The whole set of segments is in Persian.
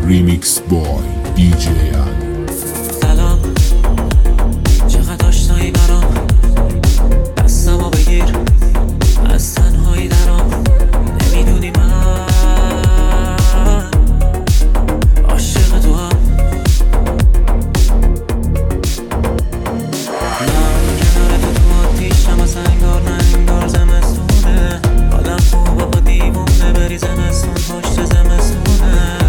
ریمیکس بای DJ علی. سلام، چقدر آشنایی برام، دستمو بگیر از تنهایی درام. نمیدونی من عاشق تو هم. من کنار تو آتیشم، از انگار نه انگار زمستونه. حالم خوبه با دیوونه بری زمستون پشت زمستونه.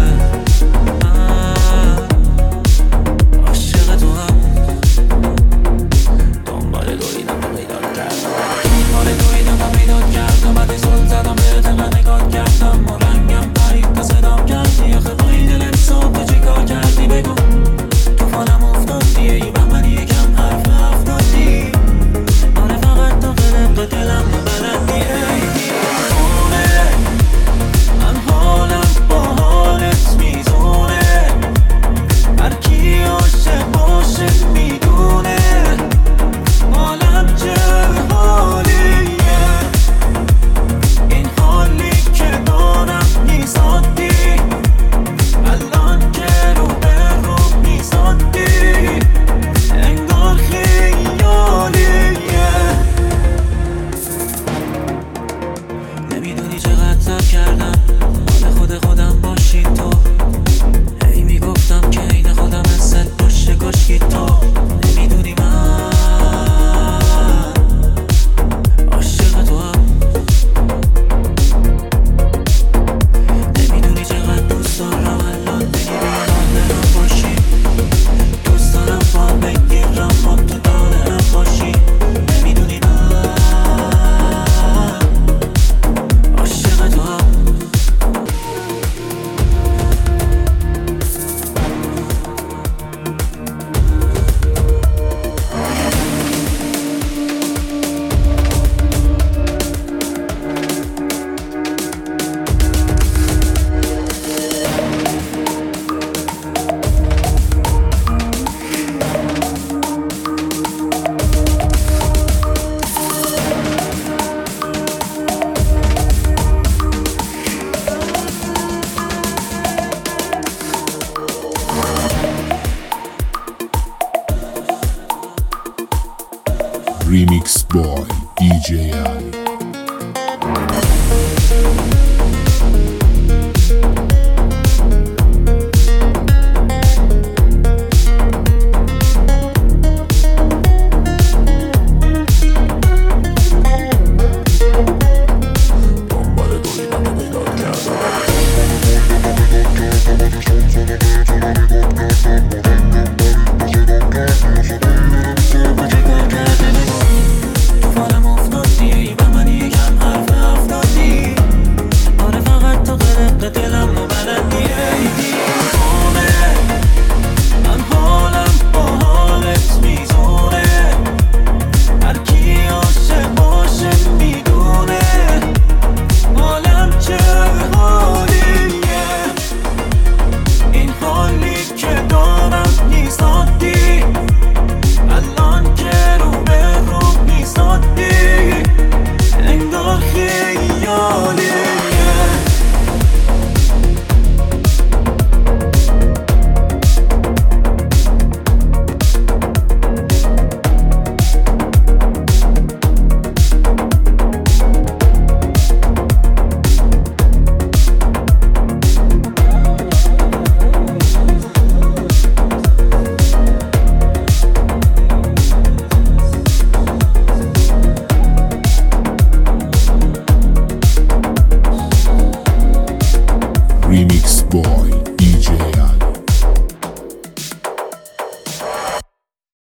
نمیدونی چقدر صبر کردم مال خودم باشی تو. هی میگفتم که این خودم هست باشه کاشکی تو. نمیدونی من عاشق تو هم. نمیدونی چقدر دوست دارم الان بگی بیان هم باشی. دوست دارم فال بگیرم ما تو دانه هم باشی. نمیدونی من ریمیکس بای DJ علی. Remix Boy